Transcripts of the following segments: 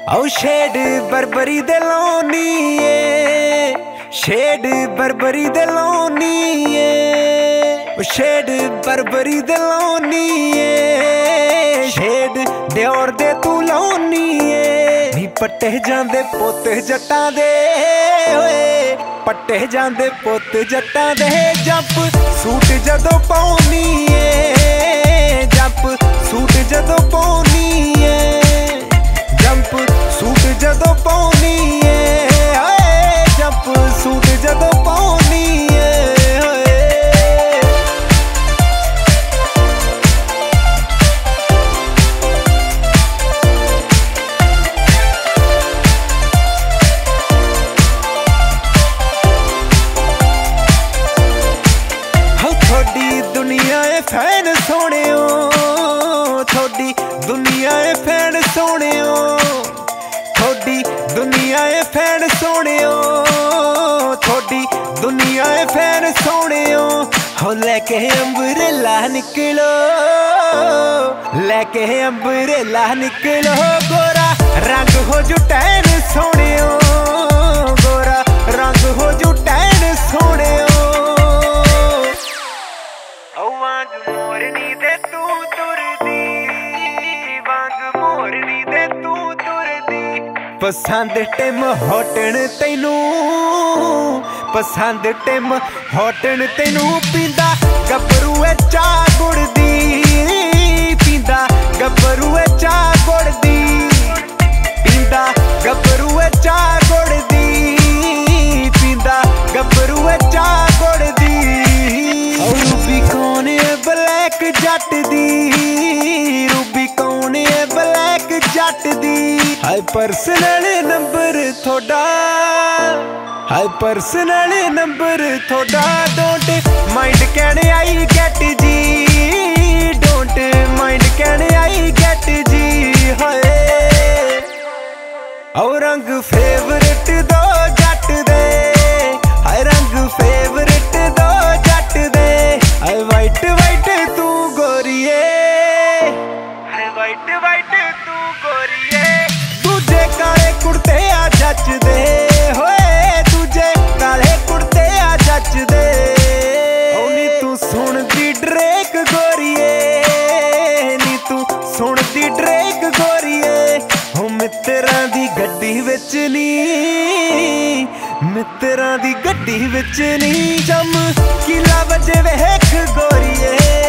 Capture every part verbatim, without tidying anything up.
आओ शेड बरबरी दे लाउनी ए शेड बरबरी दे लाउनी ए शेड बरबरी दे लाउनी ए शेड दियोर दे तू लाउनी ए नी पट्टे जांदे पुत जट्टां दे ओए पट्टे जांदे पुत जट्टां दे जंप सूट जदों पाउनी ए जंप सूट जदों पाउनी ए जंप सूट जदों पाउनी ए हाय जंप सूट जदों पाउनी ए हाय थोड़ी दुनिया ए फैन सोहणियो थोड़ी दुनिया ए फैन सोहणियो थोड़ी दुनिया ए फैन सोहणियो थोड़ी दुनिया ए फैन सोहणियो हो लेके अंबरेला निकलो लेके अंबरेला निकलो गोरा रंग हो जू टैन सोहणियो गोरा रंग हो जू टैन सोहणियो ओ वांग मोरनी दे तू तुरदी वांग मोरनी दे तू तुरदी पसंद टिम होटन तैनू पसंद टिम होटन तैनू पींदा गबरू ए चा गुड़ दी पींदा गबरू ए चा गुड़ दी पींदा गबरू ए चा गुड़ दी पींदा गबरू ए चा गुड़ दी रूबी कौन है ब्लैक जट दी रूबी कौन है ब्लैक जट दी हाय पर्सनल नंबर थोड़ा हाय पर्सनल नंबर थोड़ा डोंट माइंड कहने आई गेट जी डोंट माइंड कहने आई गेट जी हाय और रंग फेवरेट दो जट दे हाय रंग फेवरेट दो जट दे हाय वाइट वाइट तू गोरीए हाय वाइट वाइट तू गोरीए तुझे काले कुर्ते आ जच दे होए तुझे काले कुर्ते आ जच दे ओ नी तू सुन दी ड्रेक गोरीए नी तू सुन दी ड्रेक गोरीए हो मित्तरां दी गड्डी विच नी मित्तरां दी गड्डी विच नी जम किला वजे वेख गोरीए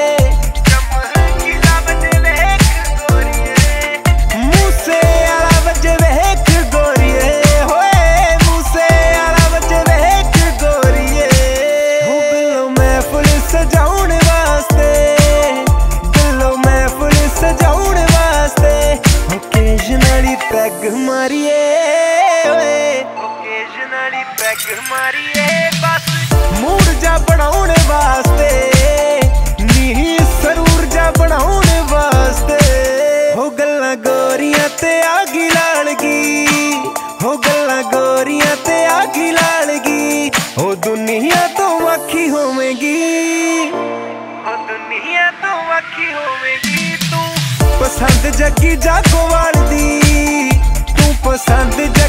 पैग मारिए ओकेजनली पैग मारिए बस मूड जा बनाउण वास्ते नी सरूर जा बनाउण वास्ते हो गल्लां गोरियां ते आगी लालगी हो गल्लां गोरियां ते आगी लालगी हो दुनिया तो अखी होवेगी हो दुनिया तो अखी होवेगी तू पसंद जगी जागोवाल दी तू पसंद